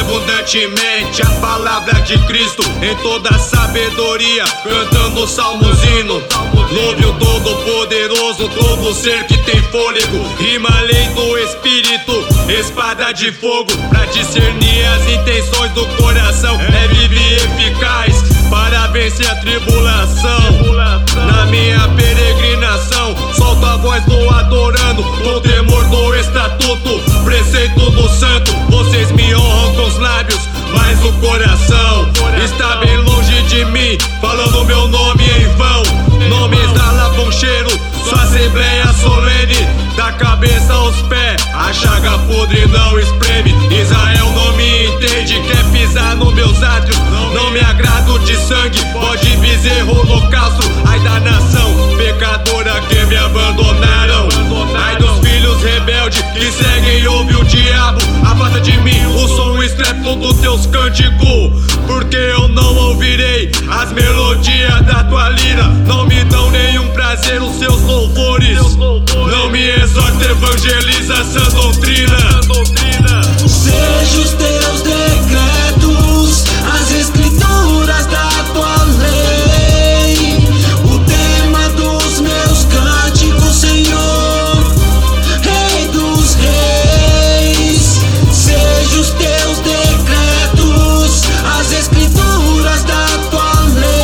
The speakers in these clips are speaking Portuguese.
abundantemente a palavra de Cristo em toda a sabedoria, cantando salmos hinos. Louve o Todo-Poderoso, todo ser que tem fôlego. Rima a lei do Espírito, espada de fogo, pra discernir as intenções do coração. É vive e eficaz para vencer a tribulação. Na minha peregrinação, solto a voz, vou adorando, com temor do estatuto, preceito do santo. Vocês me honram com os lábios, mas o coração está bem longe de mim, falando meu nome em vão. Nomes alavam cheiro, sua assembleia solene, da cabeça aos pés, a chaga podre não espreme. Israel não me entende, quer pisar nos meus átrios. Não me agrado de sangue, pode bezerro, holocausto. Ai da nação pecadora que me abandonaram. Ai dos filhos rebeldes que seguem e ouvem o diabo. Afasta de mim o som estrépito dos teus cânticos, porque eu não ouvirei as melodias da tua lira. Não me dão nenhum prazer os seus louvores. Não me exorta, evangeliza essa doutrina. Seja os teus decretos, as escrituras da tua lei, o tema dos meus cânticos, Senhor, Rei dos reis. Seja os teus decretos, as escrituras da tua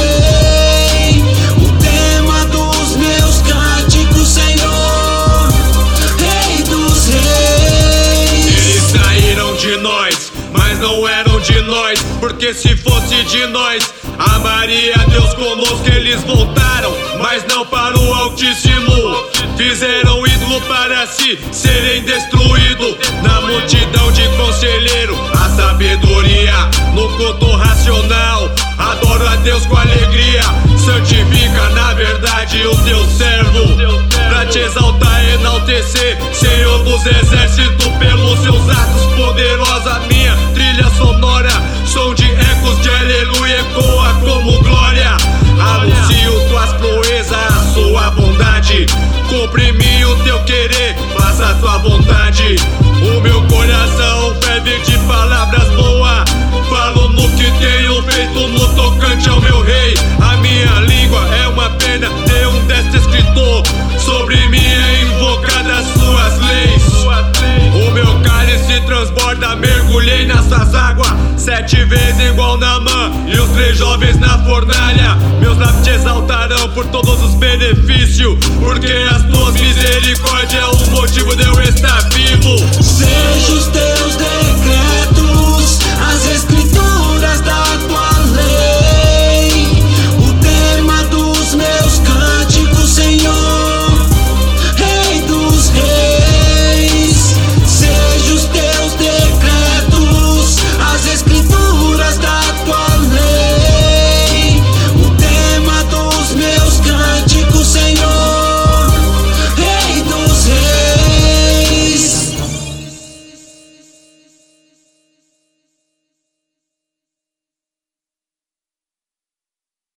lei, o tema dos meus cânticos, Senhor, Rei dos reis. Eles saíram de nós, mas não eram de nós, porque se fosse de nós, amaria Deus conosco. Eles voltaram, mas não para o Altíssimo. Fizeram ídolo para si serem destruídos. Na multidão de conselheiro, a sabedoria no culto racional. Adoro a Deus com alegria, santifica na verdade o teu servo, pra te exaltar e enaltecer, Senhor dos exércitos, pelos seus atos poderosos. A minha trilha sonora, som de ecos de aleluia, ecoa como glória. Anuncio tuas proezas, a sua bondade. Cumpre em mim o teu querer, faça a tua vontade. O meu coração ferve de palavras boas, falo no que tenho feito no tocante ao meu rei. A minha língua é uma pena de um destro escritor, sobre mim é invocada as suas leis. O meu cálice transborda, mergulhei nas suas águas 7 vezes igual Naamã e os 3 jovens na fornalha. Meus lábios te exaltarão por todos os benefícios, porque as tuas misericórdias é o motivo de eu estar vivo.